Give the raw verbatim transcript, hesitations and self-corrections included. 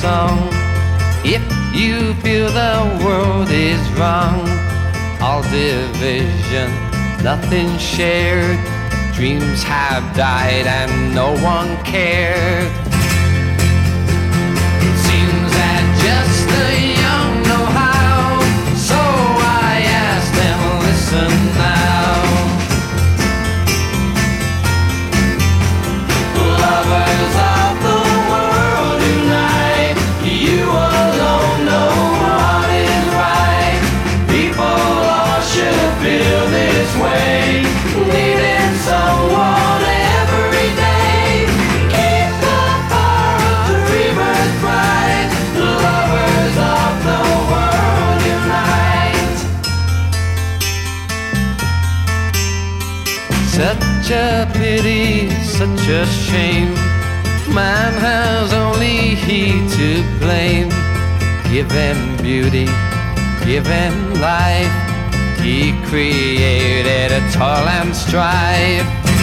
song. If you feel the world is wrong, all division, nothing shared, dreams have died and no one cared. It seems that just the young know how, so I ask them, listen now. Lovers of the world unite, you alone know what is right. People all should feel this way, needing someone every day. Keep the fire of the rebirth bright, lovers of the world unite. Such a pity, such a shame, man has only he to blame. Given beauty, given life, he created a toil and strife.